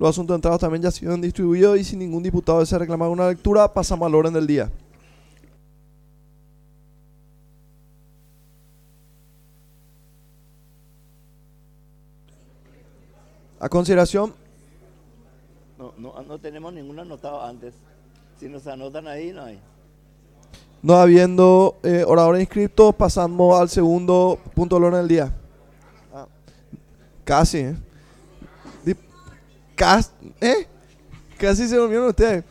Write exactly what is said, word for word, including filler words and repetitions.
Los asuntos entrados también ya han sido distribuidos y sin ningún diputado desea reclamar una lectura, pasamos al orden del día. A consideración, No, no, no tenemos ningún anotado antes. Si nos anotan ahí, no hay. no habiendo eh, oradores inscritos, pasamos al segundo punto del orden del día. Ah, casi, ¿eh? Dip- cas- ¿eh? Casi se durmieron ustedes.